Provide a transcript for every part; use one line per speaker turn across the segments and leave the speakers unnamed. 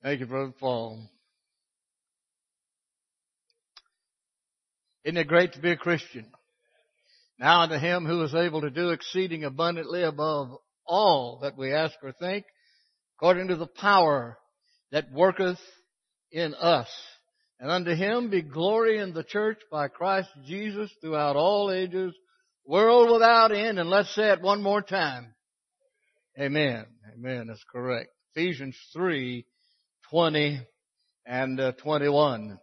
Thank you, Brother Paul. Isn't it great to be a Christian? Now unto Him who is able to do exceeding abundantly above all that we ask or think, according to the power that worketh in us. And unto Him be glory in the church by Christ Jesus throughout all ages, world without end. And let's say it one more time. Amen. Amen. That's correct. Ephesians 3:20 and 21.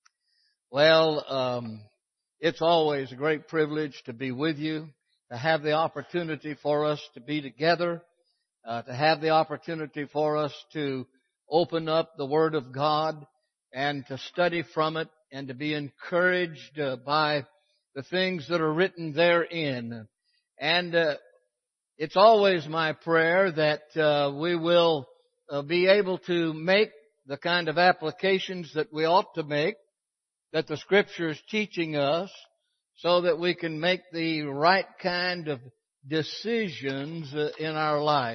Well, it's always a great privilege to be with you, to have the opportunity for us to be together, to have the opportunity for us to open up the Word of God and to study from it and to be encouraged by the things that are written therein. And it's always my prayer that we will be able to make the kind of applications that we ought to make, that the Scripture is teaching us, so that we can make the right kind of decisions in our life.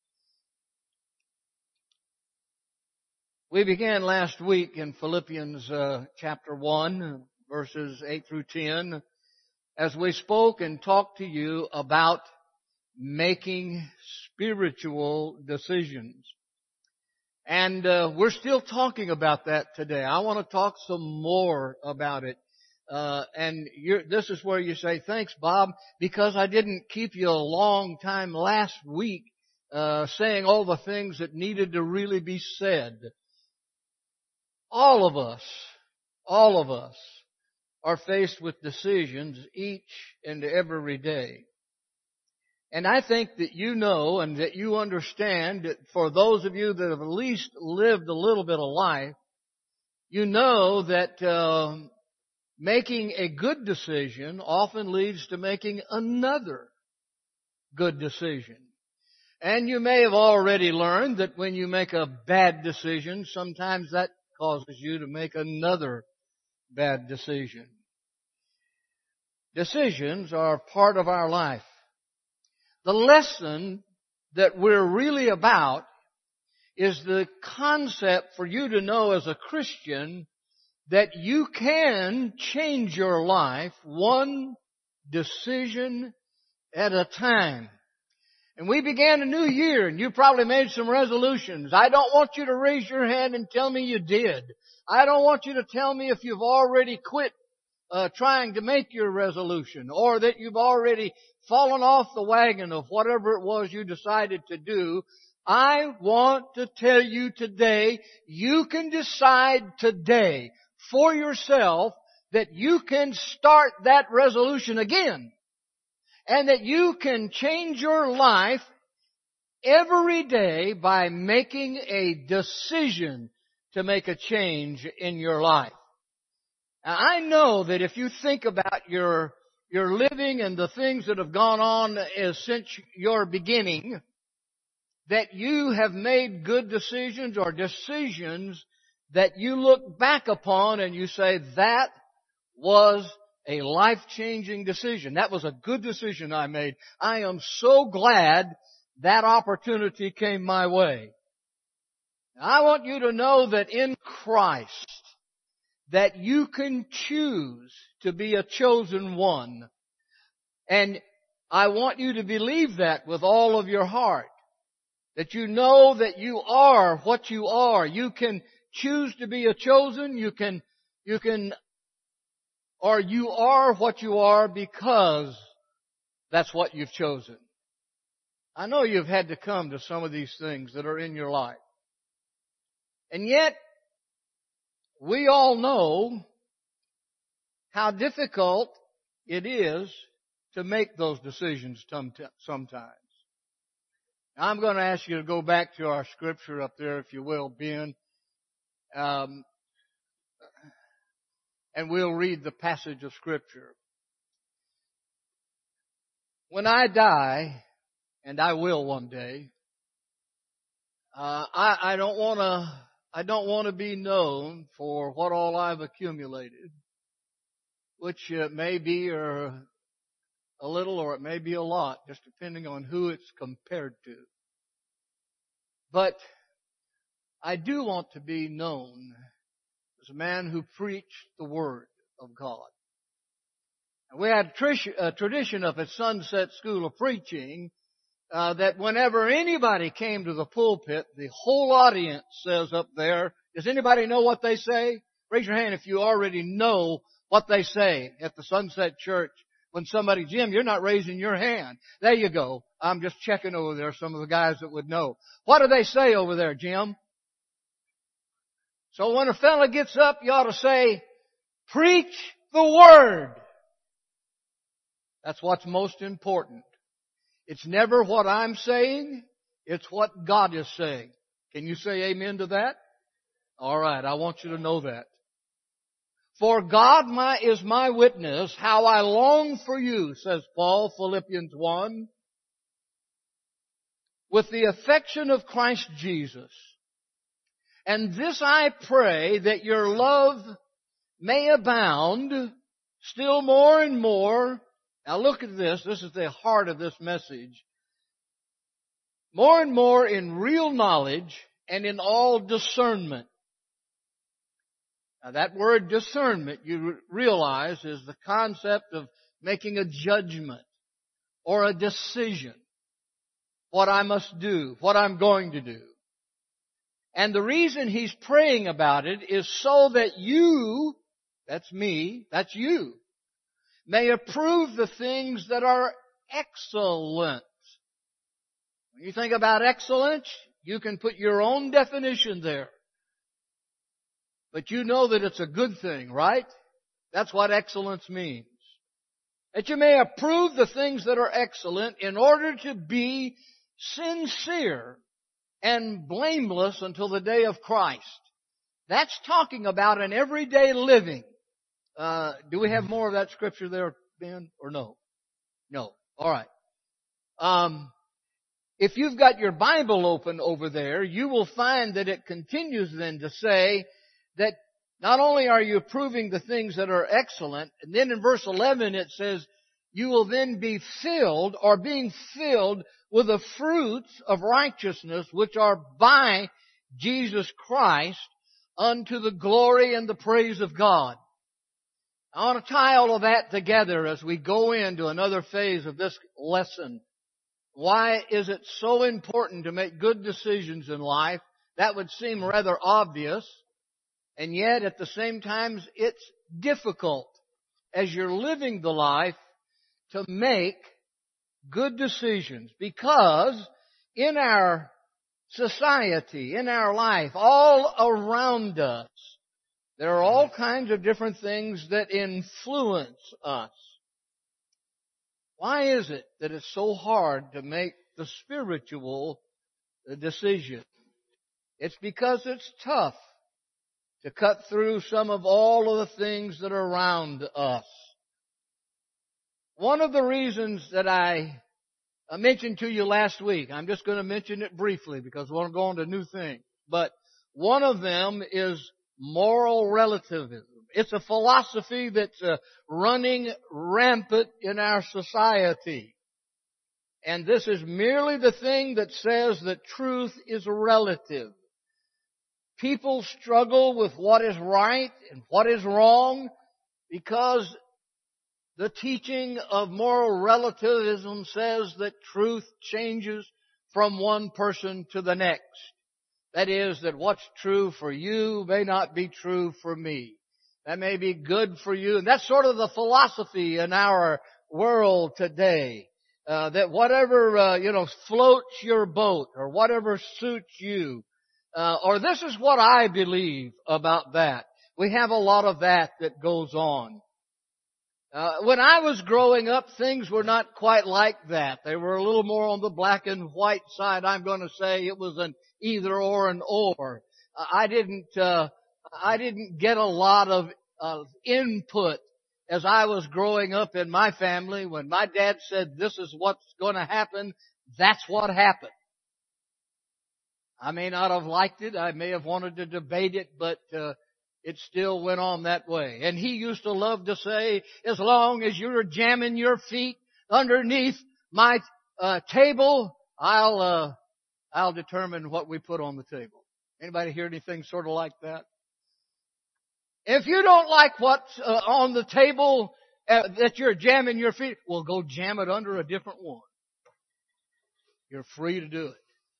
We began last week in Philippians chapter 1, verses 8 through 10, as we spoke and talked to you about making spiritual decisions. And we're still talking about that today. I want to talk some more about it. This is where you say, thanks, Bob, because I didn't keep you a long time last week saying all the things that needed to really be said. All of us are faced with decisions each and every day. And I think that you know and that you understand that for those of you that have at least lived a little bit of life, you know that making a good decision often leads to making another good decision. And you may have already learned that when you make a bad decision, sometimes that causes you to make another bad decision. Decisions are part of our life. The lesson that we're really about is the concept for you to know as a Christian that you can change your life one decision at a time. And we began a new year, and you probably made some resolutions. I don't want you to raise your hand and tell me you did. I don't want you to tell me if you've already quit trying to make your resolution, or that you've already fallen off the wagon of whatever it was you decided to do. I want to tell you today, you can decide today for yourself that you can start that resolution again. And that you can change your life every day by making a decision to make a change in your life. Now, I know that if you think about your living and the things that have gone on since your beginning, that you have made good decisions or decisions that you look back upon and you say, that was a life-changing decision. That was a good decision I made. I am so glad that opportunity came my way. I want you to know that in Christ, that you can choose to be a chosen one. And I want you to believe that with all of your heart. That you know that you are what you are. You can choose to be a chosen. You are what you are because that's what you've chosen. I know you've had to come to some of these things that are in your life. And yet, we all know how difficult it is to make those decisions sometimes. Now, I'm going to ask you to go back to our scripture up there, if you will, Ben. And we'll read the passage of Scripture. When I die, and I will one day, I don't want to be known for what all I've accumulated, which may be a little or it may be a lot, just depending on who it's compared to. But I do want to be known as a man who preached the Word of God. And we had a tradition up at Sunset School of Preaching that whenever anybody came to the pulpit, the whole audience says up there, does anybody know what they say? Raise your hand if you already know what they say at the Sunset Church. When somebody, Jim, you're not raising your hand. There you go. I'm just checking over there some of the guys that would know. What do they say over there, Jim? So when a fella gets up, you ought to say, preach the Word. That's what's most important. It's never what I'm saying, it's what God is saying. Can you say amen to that? All right, I want you to know that. For God is my witness, how I long for you, says Paul, Philippians 1, with the affection of Christ Jesus. And this I pray, that your love may abound still more and more. Now look at this. This is the heart of this message. More and more in real knowledge and in all discernment. Now that word discernment, you realize, is the concept of making a judgment or a decision. What I must do, what I'm going to do. And the reason he's praying about it is so that you, that's me, that's you, may approve the things that are excellent. When you think about excellence, you can put your own definition there. But you know that it's a good thing, right? That's what excellence means. That you may approve the things that are excellent in order to be sincere and blameless until the day of Christ. That's talking about an everyday living. Do we have more of that scripture there, Ben, or no? No. All right. If you've got your Bible open over there, you will find that it continues then to say that not only are you approving the things that are excellent, and then in verse 11 it says, you will then be filled or being filled with the fruits of righteousness which are by Jesus Christ unto the glory and the praise of God. I want to tie all of that together as we go into another phase of this lesson. Why is it so important to make good decisions in life? That would seem rather obvious. And yet, at the same time, it's difficult as you're living the life to make good decisions. Because in our society, in our life, all around us, there are all kinds of different things that influence us. Why is it that it's so hard to make the spiritual decision? It's because it's tough to cut through some of all of the things that are around us. One of the reasons that I mentioned to you last week, I'm just going to mention it briefly because we want to go on to new things, but one of them is moral relativism. It's a philosophy that's running rampant in our society. And this is merely the thing that says that truth is relative. People struggle with what is right and what is wrong because the teaching of moral relativism says that truth changes from one person to the next. That is, that what's true for you may not be true for me. That may be good for you. And that's sort of the philosophy in our world today. That whatever, floats your boat or whatever suits you. Or this is what I believe about that. We have a lot of that goes on. When I was growing up, things were not quite like that. They were a little more on the black and white side. I'm going to say it was an either or an or. I didn't get a lot of input as I was growing up in my family. When my dad said this is what's going to happen, that's what happened. I may not have liked it. I may have wanted to debate it, but it still went on that way. And he used to love to say, as long as you're jamming your feet underneath my table, I'll determine what we put on the table. Anybody hear anything sort of like that? If you don't like what's on the table that you're jamming your feet, well, go jam it under a different one. You're free to do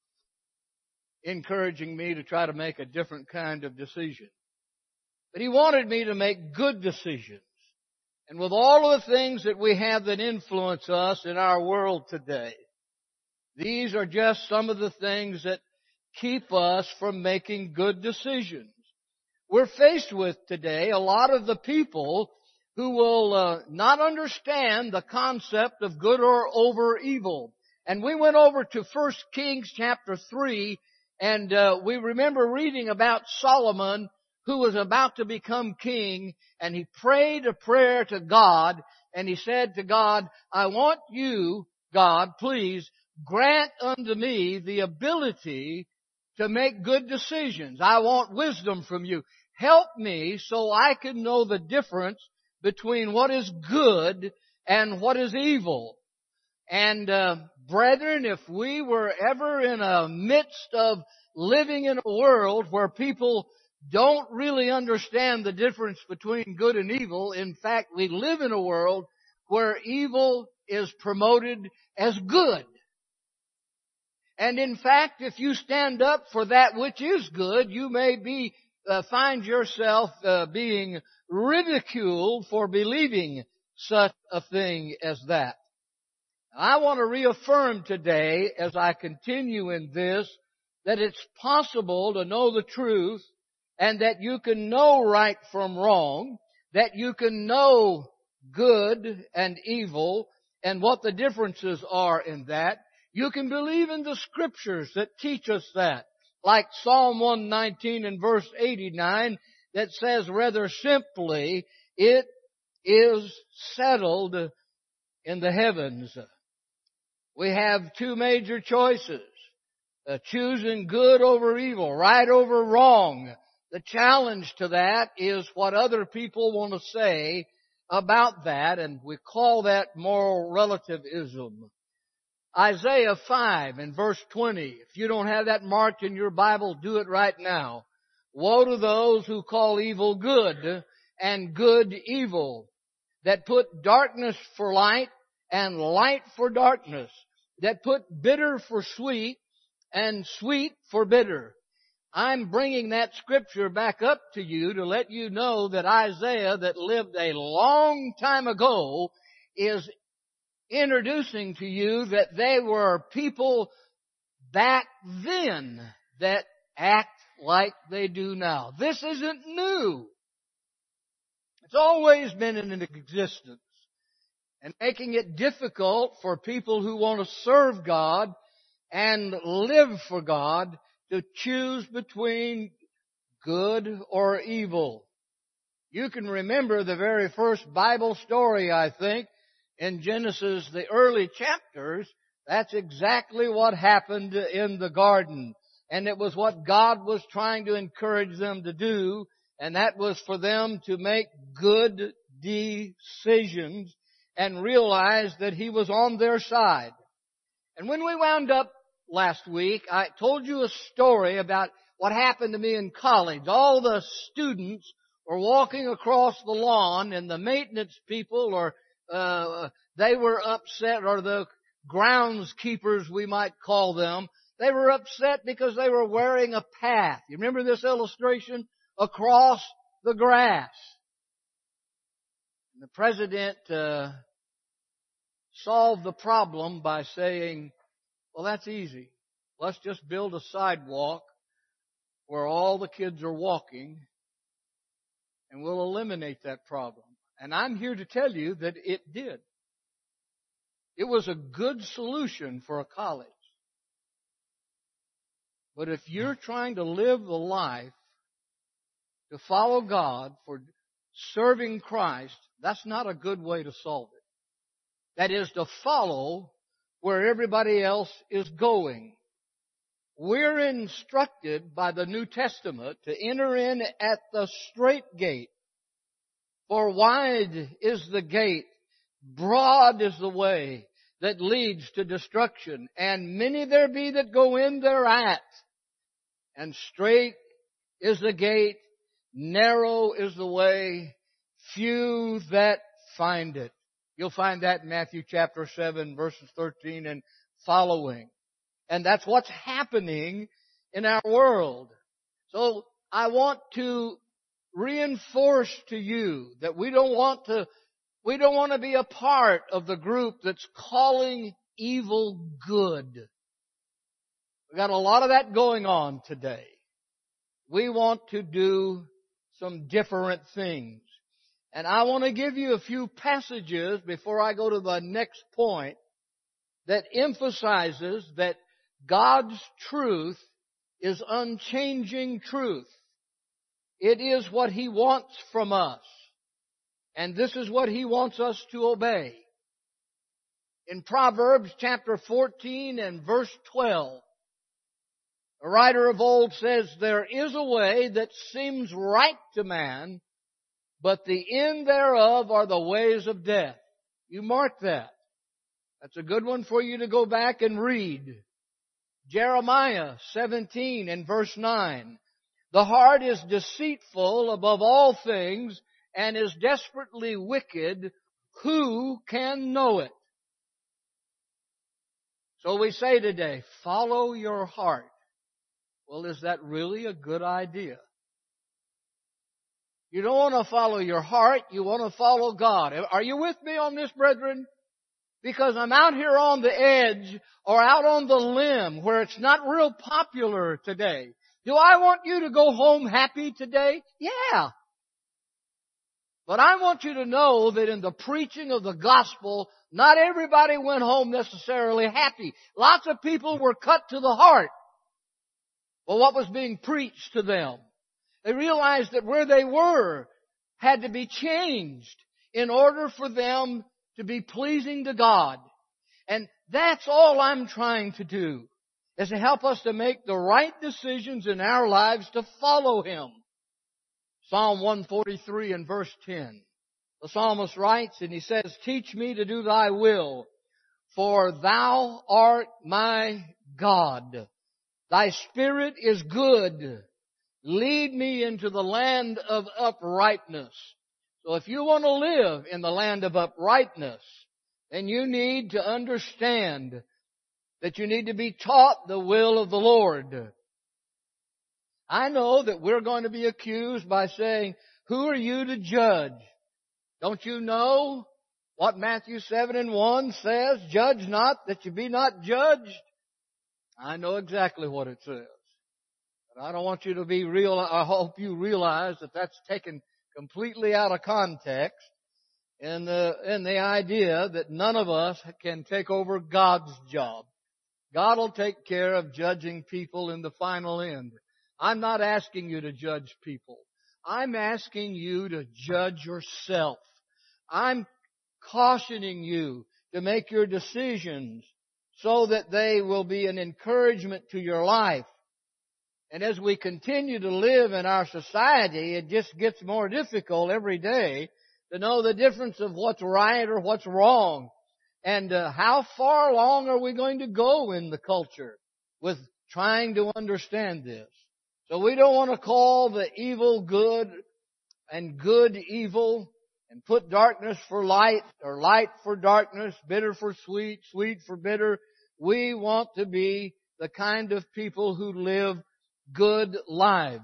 it. Encouraging me to try to make a different kind of decision. But he wanted me to make good decisions. And with all of the things that we have that influence us in our world today, these are just some of the things that keep us from making good decisions. We're faced with today a lot of the people who will not understand the concept of good or over evil. And we went over to 1 Kings chapter 3, and we remember reading about Solomon, who was about to become king, and he prayed a prayer to God, and he said to God, I want you, God, please grant unto me the ability to make good decisions. I want wisdom from you. Help me so I can know the difference between what is good and what is evil. And brethren, if we were ever in a midst of living in a world where people don't really understand the difference between good and evil, in fact, we live in a world where evil is promoted as good. And in fact, if you stand up for that which is good, you may find yourself being ridiculed for believing such a thing as that. I want to reaffirm today, as I continue in this, that it's possible to know the truth, and that you can know right from wrong, that you can know good and evil, and what the differences are in that. You can believe in the Scriptures that teach us that, like Psalm 119 and verse 89 that says rather simply, it is settled in the heavens. We have two major choices, choosing good over evil, right over wrong. The challenge to that is what other people want to say about that, and we call that moral relativism. Isaiah 5 and verse 20. If you don't have that marked in your Bible, do it right now. Woe to those who call evil good and good evil, that put darkness for light and light for darkness, that put bitter for sweet and sweet for bitter. I'm bringing that scripture back up to you to let you know that Isaiah, that lived a long time ago, is introducing to you that they were people back then that act like they do now. This isn't new. It's always been in existence, and making it difficult for people who want to serve God and live for God to choose between good or evil. You can remember the very first Bible story, I think, in Genesis, the early chapters. That's exactly what happened in the garden. And it was what God was trying to encourage them to do, and that was for them to make good decisions and realize that He was on their side. And when we wound up last week, I told you a story about what happened to me in college. All the students were walking across the lawn, and the maintenance people they were upset, or the groundskeepers, we might call them. They were upset because they were wearing a path. You remember this illustration? Across the grass. And the president solved the problem by saying, well, that's easy. Let's just build a sidewalk where all the kids are walking, and we'll eliminate that problem. And I'm here to tell you that it did. It was a good solution for a college. But if you're trying to live the life to follow God for serving Christ, that's not a good way to solve it. That is to follow where everybody else is going. We're instructed by the New Testament to enter in at the strait gate. For wide is the gate, broad is the way that leads to destruction, and many there be that go in thereat. And straight is the gate, narrow is the way, few that find it. You'll find that in Matthew chapter 7, verses 13 and following. And that's what's happening in our world. So I want to reinforce to you that we don't want to be a part of the group that's calling evil good. We've got a lot of that going on today. We want to do some different things. And I want to give you a few passages before I go to the next point that emphasizes that God's truth is unchanging truth. It is what He wants from us. And this is what He wants us to obey. In Proverbs chapter 14 and verse 12, a writer of old says, there is a way that seems right to man, but the end thereof are the ways of death. You mark that. That's a good one for you to go back and read. Jeremiah 17 and verse 9. The heart is deceitful above all things and is desperately wicked. Who can know it? So we say today, follow your heart. Well, is that really a good idea? You don't want to follow your heart, you want to follow God. Are you with me on this, brethren? Because I'm out here on the edge or out on the limb where it's not real popular today. Do I want you to go home happy today? Yeah. But I want you to know that in the preaching of the gospel, not everybody went home necessarily happy. Lots of people were cut to the heart for what was being preached to them. They realized that where they were had to be changed in order for them to be pleasing to God. And that's all I'm trying to do, is to help us to make the right decisions in our lives to follow Him. Psalm 143 and verse 10. The psalmist writes and he says, teach me to do thy will, for thou art my God. Thy spirit is good. Lead me into the land of uprightness. So if you want to live in the land of uprightness, then you need to understand that you need to be taught the will of the Lord. I know that we're going to be accused by saying, who are you to judge? Don't you know what Matthew 7 and 1 says? Judge not that you be not judged. I know exactly what it says. But I don't want you to be real. I hope you realize that that's taken completely out of context in the idea that none of us can take over God's job. God will take care of judging people in the final end. I'm not asking you to judge people. I'm asking you to judge yourself. I'm cautioning you to make your decisions so that they will be an encouragement to your life. And as we continue to live in our society, it just gets more difficult every day to know the difference of what's right or what's wrong. And how far along are we going to go in the culture with trying to understand this? So we don't want to call the evil good and good evil and put darkness for light or light for darkness, bitter for sweet, sweet for bitter. We want to be the kind of people who live good lives.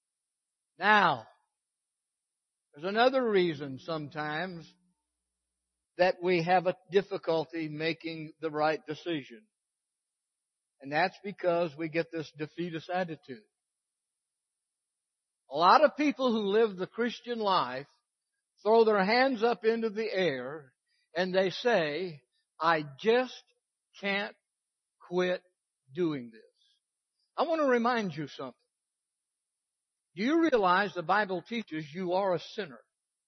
Now, there's another reason sometimes that we have a difficulty making the right decision. And that's because we get this defeatist attitude. A lot of people who live the Christian life throw their hands up into the air and they say, I just can't quit doing this. I want to remind you something. Do you realize the Bible teaches you are a sinner?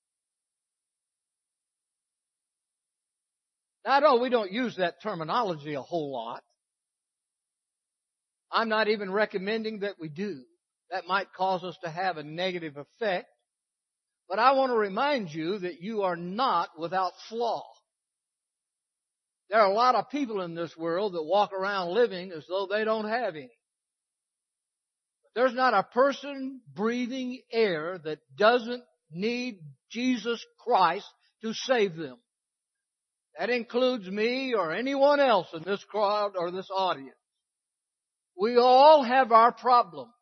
Now, I know we don't use that terminology a whole lot. I'm not even recommending that we do. That might cause us to have a negative effect. But I want to remind you that you are not without flaw. There are a lot of people in this world that walk around living as though they don't have any. There's not a person breathing air that doesn't need Jesus Christ to save them. That includes me or anyone else in this crowd or this audience. We all have our problems.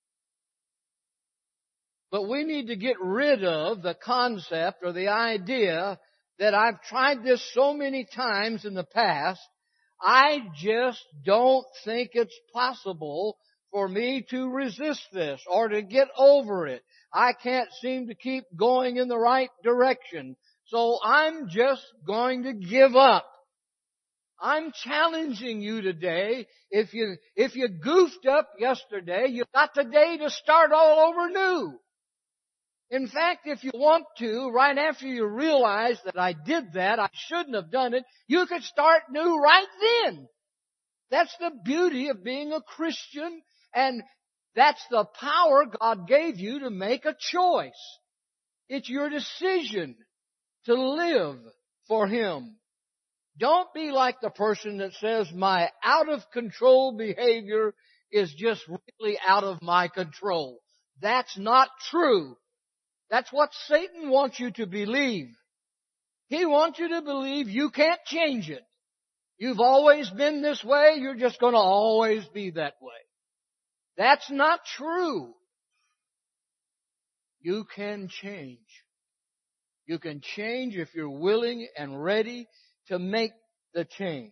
But we need to get rid of the concept or the idea that I've tried this so many times in the past, I just don't think it's possible for me to resist this or to get over it. I can't seem to keep going in the right direction. So I'm just going to give up. I'm challenging you today. If you goofed up yesterday, you've got today to start all over new. In fact, if you want to, right after you realize that I did that, I shouldn't have done it, you could start new right then. That's the beauty of being a Christian, and that's the power God gave you to make a choice. It's your decision to live for Him. Don't be like the person that says, my out-of-control behavior is just really out of my control. That's not true. That's what Satan wants you to believe. He wants you to believe you can't change it. You've always been this way, you're just going to always be that way. That's not true. You can change. You can change if you're willing and ready to make the change.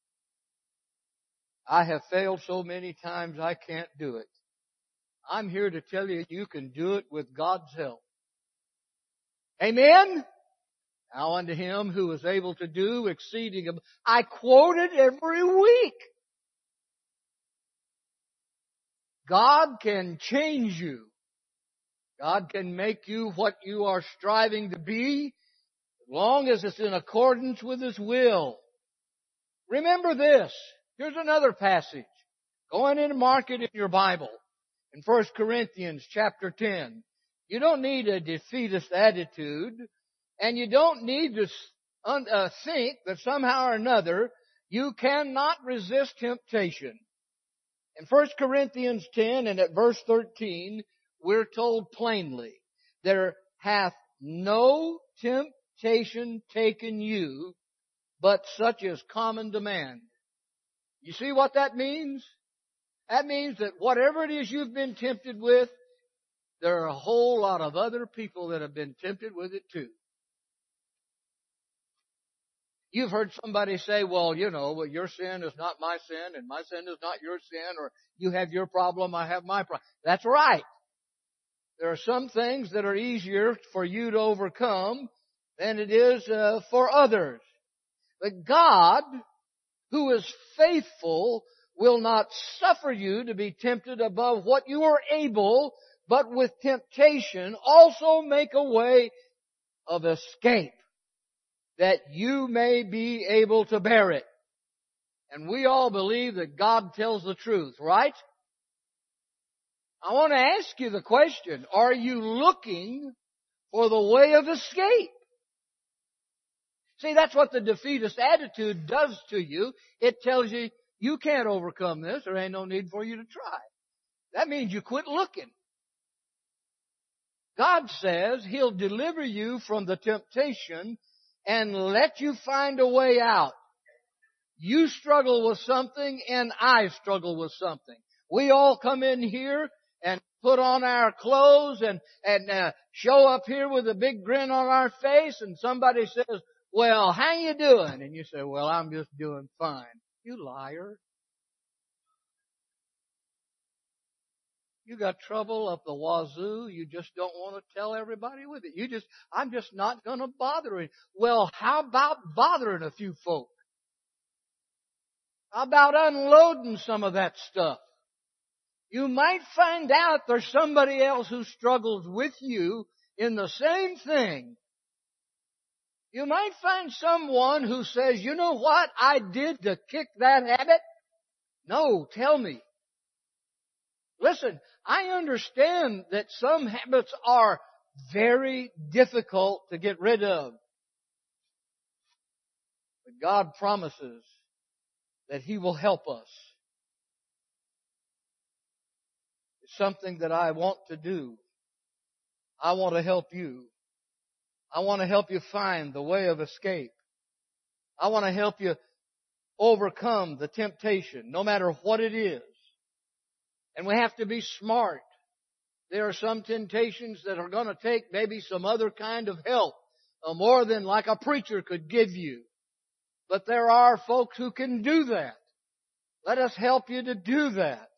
I have failed so many times I can't do it. I'm here to tell you, you can do it with God's help. Amen? Now unto Him who is able to do exceeding. I quote it every week. God can change you. God can make you what you are striving to be, as long as it's in accordance with His will. Remember this. Here's another passage. Go in and mark it in your Bible. In 1 Corinthians chapter 10. You don't need a defeatist attitude, and you don't need to think that somehow or another you cannot resist temptation. In 1 Corinthians 10 and at verse 13, we're told plainly, there hath no temptation taken you, but such as common to man. You see what that means? That means that whatever it is you've been tempted with, there are a whole lot of other people that have been tempted with it too. You've heard somebody say, well, your sin is not my sin, and my sin is not your sin, or you have your problem, I have my problem. That's right. There are some things that are easier for you to overcome than it is for others. But God, who is faithful, will not suffer you to be tempted above what you are able, but with temptation also make a way of escape, that you may be able to bear it. And we all believe that God tells the truth, right? I want to ask you the question, are you looking for the way of escape? See, that's what the defeatist attitude does to you. It tells you, you can't overcome this. There ain't no need for you to try. That means you quit looking. God says He'll deliver you from the temptation and let you find a way out. You struggle with something and I struggle with something. We all come in here and put on our clothes and show up here with a big grin on our face, and somebody says, well, how you doing? And you say, well, I'm just doing fine. You liar. You got trouble up the wazoo. You just don't want to tell everybody with it. I'm just not going to bother it. Well, how about bothering a few folk? How about unloading some of that stuff? You might find out there's somebody else who struggles with you in the same thing. You might find someone who says, you know what I did to kick that habit? No, tell me. Listen, I understand that some habits are very difficult to get rid of. But God promises that He will help us. It's something that I want to do. I want to help you. I want to help you find the way of escape. I want to help you overcome the temptation, no matter what it is. And we have to be smart. There are some temptations that are going to take maybe some other kind of help, more than like a preacher could give you. But there are folks who can do that. Let us help you to do that.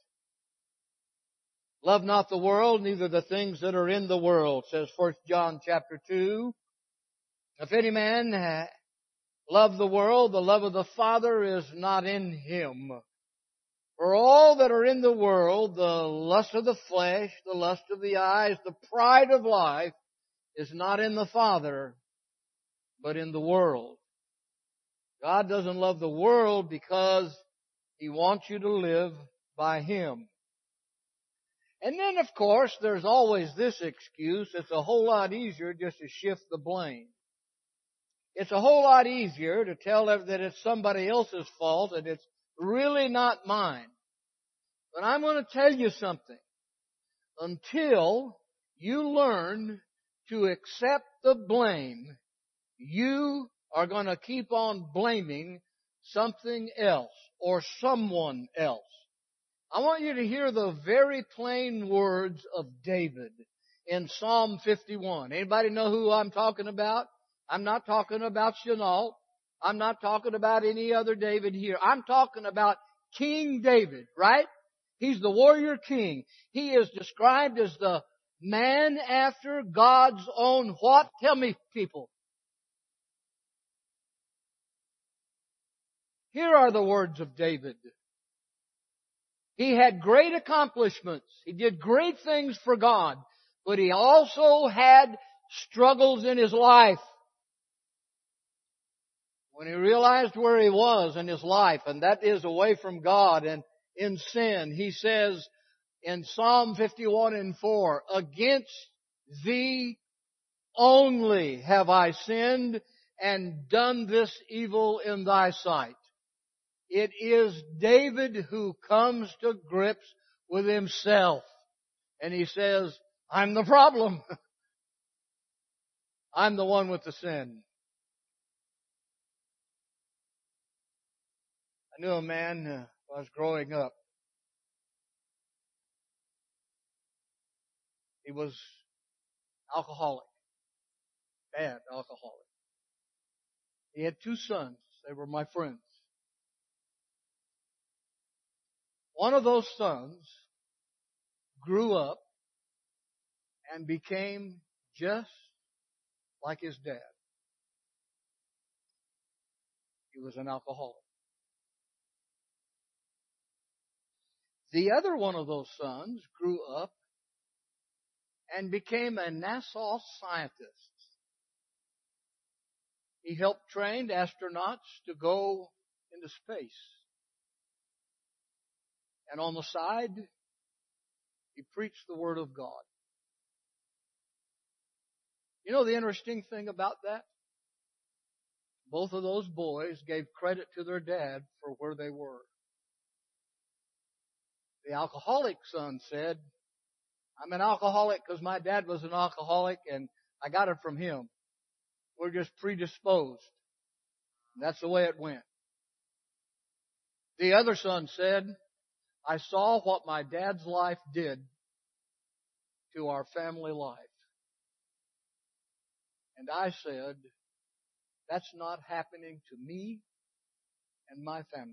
Love not the world, neither the things that are in the world, says 1 John chapter 2. If any man love the world, the love of the Father is not in him. For all that are in the world, the lust of the flesh, the lust of the eyes, the pride of life, is not in the Father, but in the world. God doesn't love the world because He wants you to live by Him. And then, of course, there's always this excuse. It's a whole lot easier just to shift the blame. It's a whole lot easier to tell them that it's somebody else's fault and it's really not mine. But I'm going to tell you something. Until you learn to accept the blame, you are going to keep on blaming something else or someone else. I want you to hear the very plain words of David in Psalm 51. Anybody know who I'm talking about? I'm not talking about Chenault. I'm not talking about any other David here. I'm talking about King David, right? He's the warrior king. He is described as the man after God's own what? Tell me, people. Here are the words of David. He had great accomplishments. He did great things for God. But he also had struggles in his life. When he realized where he was in his life, and that is away from God and in sin, he says in Psalm 51:4, against thee only have I sinned and done this evil in thy sight. It is David who comes to grips with himself. And he says, I'm the problem. I'm the one with the sin. I knew a man when I was growing up. He was alcoholic. Bad alcoholic. He had 2 sons. They were my friends. One of those sons grew up and became just like his dad. He was an alcoholic. The other one of those sons grew up and became a NASA scientist. He helped train astronauts to go into space. And on the side, he preached the Word of God. You know the interesting thing about that? Both of those boys gave credit to their dad for where they were. The alcoholic son said, I'm an alcoholic because my dad was an alcoholic and I got it from him. We're just predisposed. And that's the way it went. The other son said, I saw what my dad's life did to our family life. And I said, that's not happening to me and my family.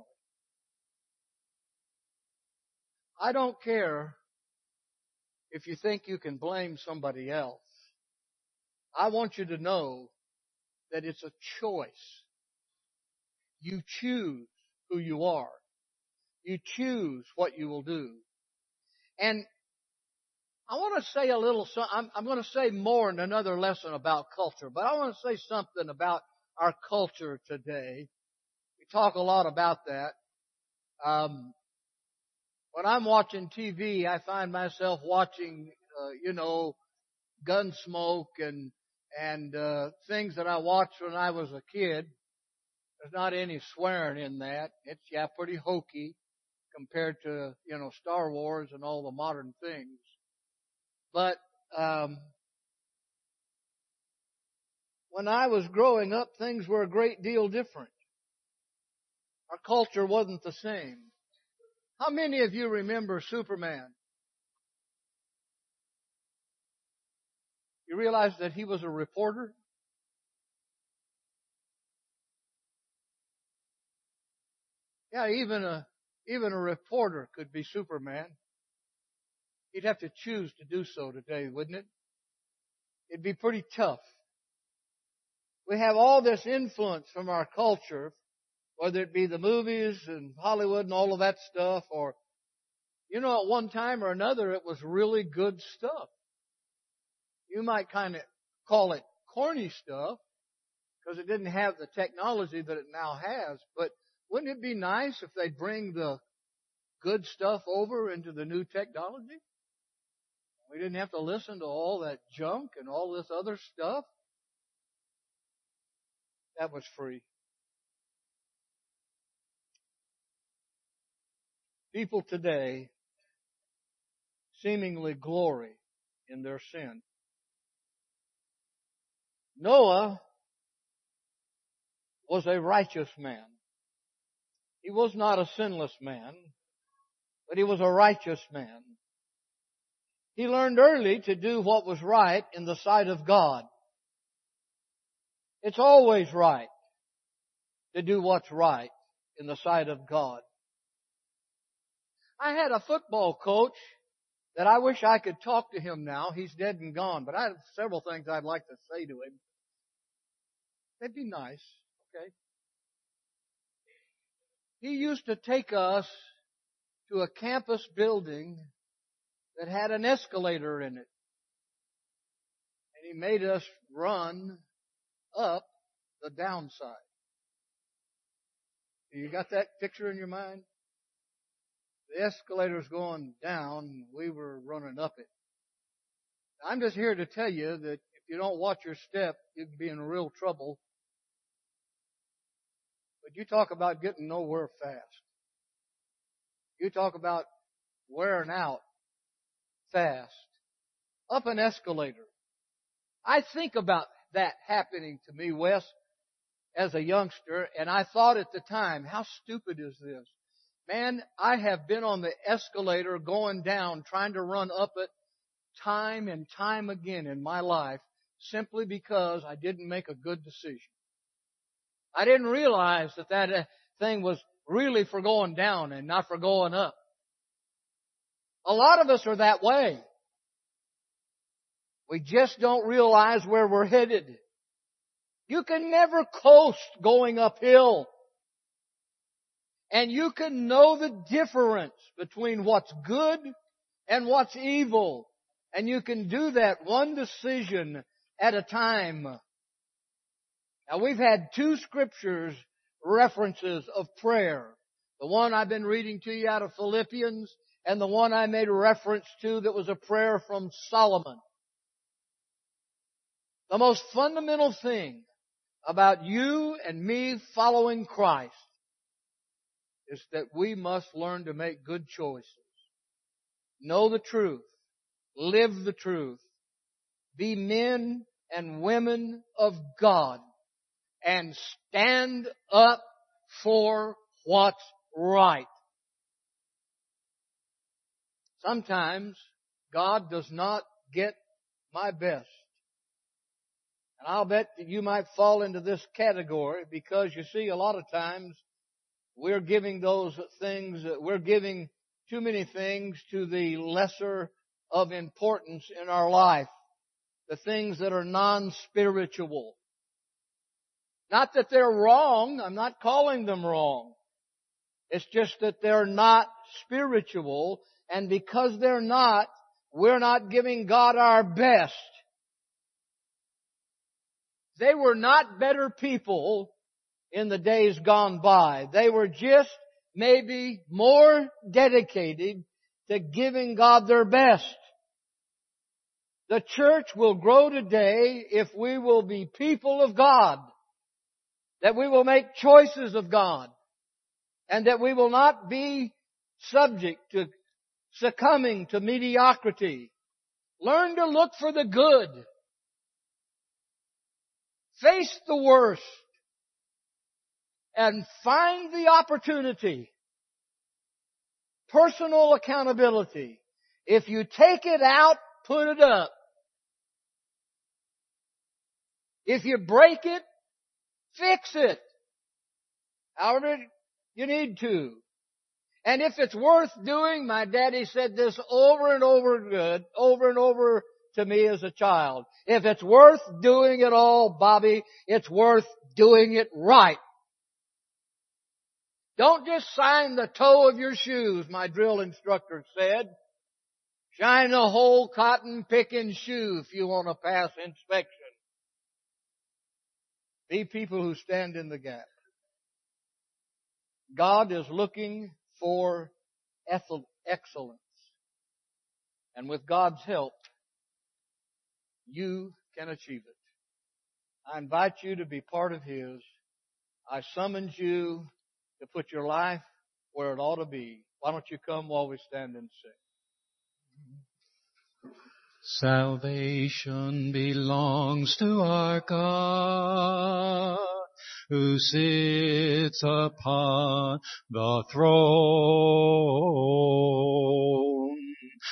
I don't care if you think you can blame somebody else. I want you to know that it's a choice. You choose who you are. You choose what you will do. And I want to say a little, I'm going to say more in another lesson about culture, but I want to say something about our culture today. We talk a lot about that. When I'm watching TV, I find myself watching, Gunsmoke and things that I watched when I was a kid. There's not any swearing in that. It's, pretty hokey compared to, Star Wars and all the modern things. But when I was growing up, things were a great deal different. Our culture wasn't the same. How many of you remember Superman? You realize that he was a reporter? Yeah, even a reporter could be Superman. He'd have to choose to do so today, wouldn't it? It'd be pretty tough. We have all this influence from our culture, whether it be the movies and Hollywood and all of that stuff, or, at one time or another, it was really good stuff. You might kind of call it corny stuff, because it didn't have the technology that it now has, but wouldn't it be nice if they'd bring the good stuff over into the new technology? We didn't have to listen to all that junk and all this other stuff. That was free. People today seemingly glory in their sin. Noah was a righteous man. He was not a sinless man, but he was a righteous man. He learned early to do what was right in the sight of God. It's always right to do what's right in the sight of God. I had a football coach that I wish I could talk to him now. He's dead and gone, but I have several things I'd like to say to him. That'd be nice, okay? He used to take us to a campus building that had an escalator in it. And he made us run up the downside. You got that picture in your mind? The escalator's going down, we were running up it. I'm just here to tell you that if you don't watch your step, you can be in real trouble. But you talk about getting nowhere fast. You talk about wearing out fast. Up an escalator. I think about that happening to me, Wes, as a youngster, and I thought at the time, how stupid is this? Man, I have been on the escalator going down, trying to run up it time and time again in my life, simply because I didn't make a good decision. I didn't realize that thing was really for going down and not for going up. A lot of us are that way. We just don't realize where we're headed. You can never coast going uphill. And you can know the difference between what's good and what's evil. And you can do that one decision at a time. Now, we've had two scriptures references of prayer. The one I've been reading to you out of Philippians, and the one I made a reference to that was a prayer from Solomon. The most fundamental thing about you and me following Christ is that we must learn to make good choices. Know the truth. Live the truth. Be men and women of God. And stand up for what's right. Sometimes God does not get my best. And I'll bet that you might fall into this category because you see, a lot of times we're giving we're giving too many things to the lesser of importance in our life. The things that are non-spiritual. Not that they're wrong. I'm not calling them wrong. It's just that they're not spiritual. And because they're not, we're not giving God our best. They were not better people in the days gone by. They were just maybe more dedicated to giving God their best. The church will grow today if we will be people of God. That we will make choices of God. And that we will not be subject to succumbing to mediocrity. Learn to look for the good. Face the worst. And find the opportunity. Personal accountability. If you take it out, put it up. If you break it, fix it. However you need to. And if it's worth doing, my daddy said this over and over to me as a child. If it's worth doing it all, Bobby, it's worth doing it right. Don't just shine the toe of your shoes, my drill instructor said. Shine the whole cotton picking shoe if you want to pass inspection. Be people who stand in the gap. God is looking for excellence. And with God's help, you can achieve it. I invite you to be part of His. I summons you to put your life where it ought to be. Why don't you come while we stand and sing?
Salvation belongs to our God, who sits upon the throne.